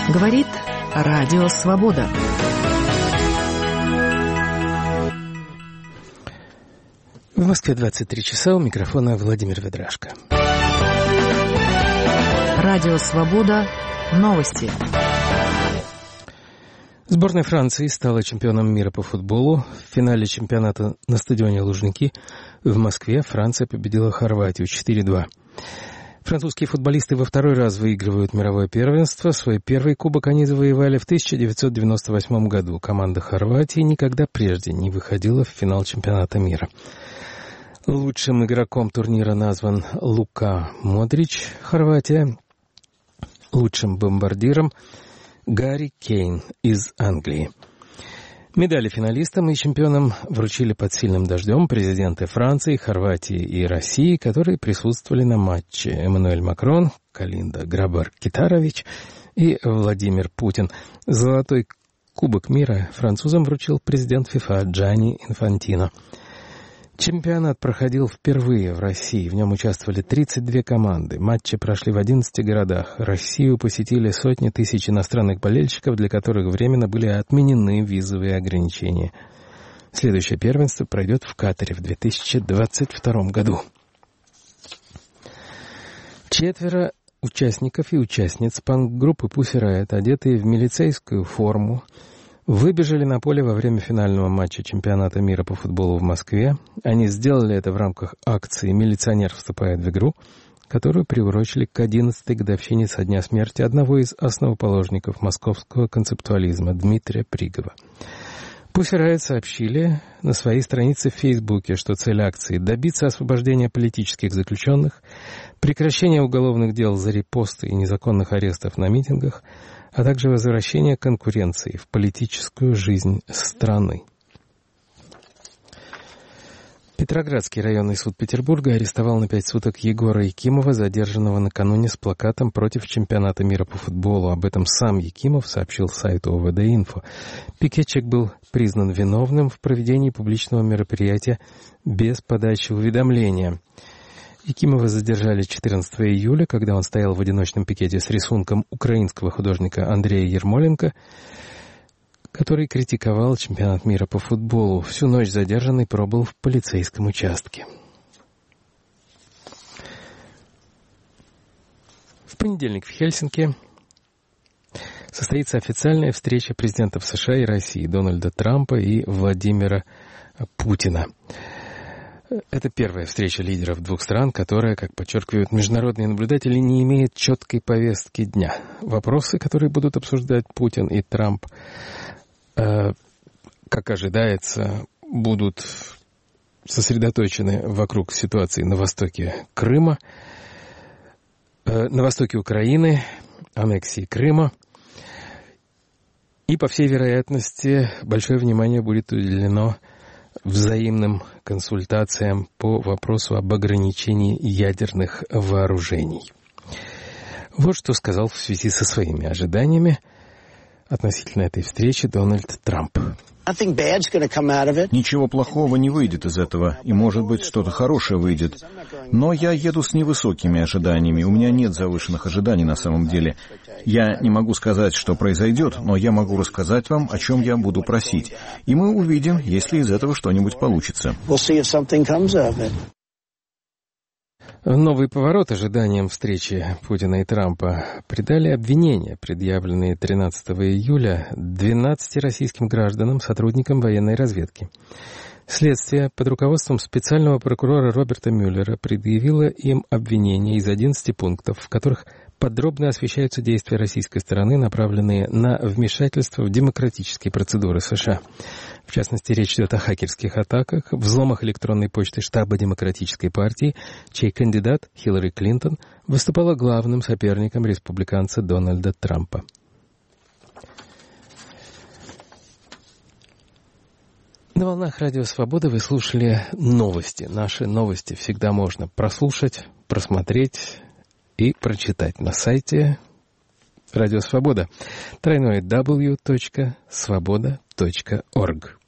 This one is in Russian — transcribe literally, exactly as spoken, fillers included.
Говорит Радио Свобода. В Москве двадцать три часа, у микрофона Владимир Ведрашко. Радио Свобода. Новости. Сборная Франции стала чемпионом мира по футболу. В финале чемпионата на стадионе Лужники в Москве Франция победила Хорватию четыре-два. Французские футболисты во второй раз выигрывают мировое первенство. Свой первый кубок они завоевали в тысяча девятьсот девяносто восьмом году. Команда Хорватии никогда прежде не выходила в финал чемпионата мира. Лучшим игроком турнира назван Лука Модрич, Хорватия. Лучшим бомбардиром Гарри Кейн из Англии. Медали финалистам и чемпионам вручили под сильным дождем президенты Франции, Хорватии и России, которые присутствовали на матче: Эммануэль Макрон, Калинда Грабар-Китарович и Владимир Путин. Золотой кубок мира французам вручил президент ФИФА Джанни Инфантино. Чемпионат проходил впервые в России. В нем участвовали тридцать две команды. Матчи прошли в одиннадцати городах. Россию посетили сотни тысяч иностранных болельщиков, для которых временно были отменены визовые ограничения. Следующее первенство пройдет в Катаре в две тысячи двадцать втором году. Четверо участников и участниц панк-группы Pussy Riot, одетые в милицейскую форму, выбежали на поле во время финального матча чемпионата мира по футболу в Москве. Они сделали это в рамках акции «Милиционер вступает в игру», которую приурочили к одиннадцатой годовщине со дня смерти одного из основоположников московского концептуализма Дмитрия Пригова. Pussy Riot сообщили на своей странице в Фейсбуке, что цель акции — добиться освобождения политических заключенных, прекращения уголовных дел за репосты и незаконных арестов на митингах, а также возвращение конкуренции в политическую жизнь страны. Петроградский районный суд Петербурга арестовал на пять суток Егора Якимова, задержанного накануне с плакатом против чемпионата мира по футболу. Об этом сам Якимов сообщил сайту ОВД-Инфо. Пикетчик был признан виновным в проведении публичного мероприятия без подачи уведомления. Якимова задержали четырнадцатого июля, когда он стоял в одиночном пикете с рисунком украинского художника Андрея Ермоленко, который критиковал чемпионат мира по футболу. Всю ночь задержанный пробыл в полицейском участке. В понедельник в Хельсинки состоится официальная встреча президентов США и России Дональда Трампа и Владимира Путина. Это первая встреча лидеров двух стран, которая, как подчеркивают международные наблюдатели, не имеет четкой повестки дня. Вопросы, которые будут обсуждать Путин и Трамп, э, как ожидается, будут сосредоточены вокруг ситуации на востоке Крыма, э, на востоке Украины, аннексии Крыма. И, по всей вероятности, большое внимание будет уделено взаимным консультациям по вопросу об ограничении ядерных вооружений. Вот что сказал в связи со своими ожиданиями относительно этой встречи Дональд Трамп. Ничего плохого не выйдет из этого, и, может быть, что-то хорошее выйдет. Но я еду с невысокими ожиданиями, у меня нет завышенных ожиданий на самом деле. Я не могу сказать, что произойдет, но я могу рассказать вам, о чем я буду просить. И мы увидим, если из этого что-нибудь получится. Новый поворот ожиданиям встречи Путина и Трампа придали обвинения, предъявленные тринадцатого июля двенадцати российским гражданам, сотрудникам военной разведки. Следствие под руководством специального прокурора Роберта Мюллера предъявило им обвинения из одиннадцати пунктов, в которых подробно освещаются действия российской стороны, направленные на вмешательство в демократические процедуры США. В частности, речь идет о хакерских атаках, взломах электронной почты штаба Демократической партии, чей кандидат Хиллари Клинтон выступала главным соперником республиканца Дональда Трампа. На волнах Радио Свобода вы слушали новости. Наши новости всегда можно прослушать, просмотреть и прочитать на сайте Радио Свобода. Тройное дабл ю точка свобода точка орг.